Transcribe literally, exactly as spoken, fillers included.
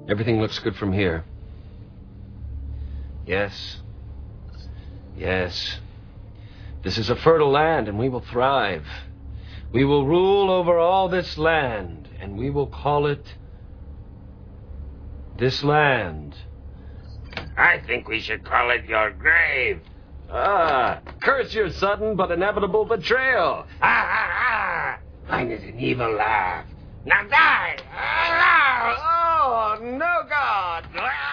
Everything looks good from here. Yes. Yes. This is a fertile land, and we will thrive. We will rule over all this land, and we will call it this land. I think we should call it your grave. Ah, curse your sudden but inevitable betrayal. Ah, ah, ah. Mine is an evil laugh. Now die! Ah, oh, no, God! Ah.